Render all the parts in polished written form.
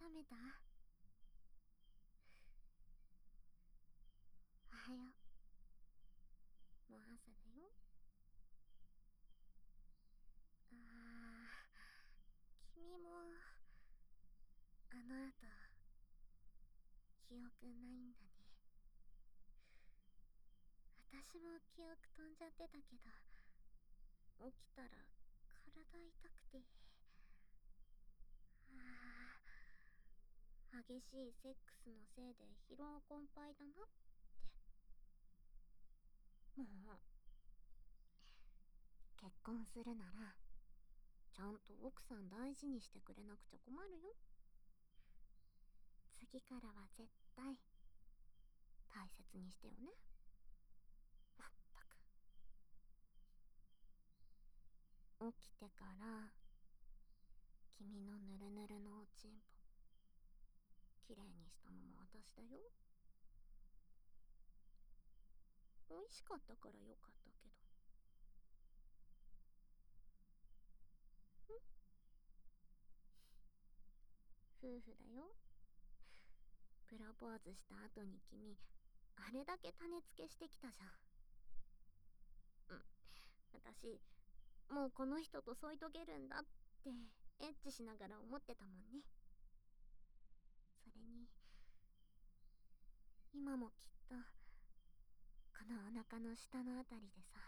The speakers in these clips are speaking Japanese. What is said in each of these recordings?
覚めた？おはよう。もう朝だよ。あ君もあの後記憶ないんだね。私も記憶飛んじゃってたけど、起きたら体痛くて、激しいセックスのせいで疲労困憊だなって。もう結婚するならちゃんと奥さん大事にしてくれなくちゃ困るよ。次からは絶対大切にしてよね。まったく。起きてから君のヌルヌルのおちんぽきれいにしたのも私だよ。美味しかったからよかったけど。夫婦だよ。プロポーズした後に君あれだけ種付けしてきたじゃん。私もうこの人と添い遂げるんだってエッチしながら思ってたもんね。それに今もきっとこのお腹の下のあたりでさ、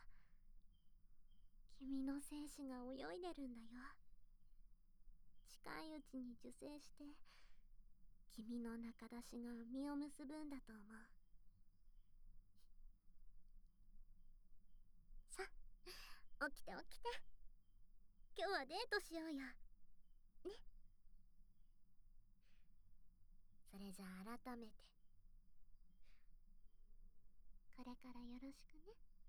君の精子が泳いでるんだよ。近いうちに受精して君の中出しが実を結ぶんだと思う。さ、起きて起きて。今日はデートしようよ。ね。それじゃあ改めてこれからよろしくね。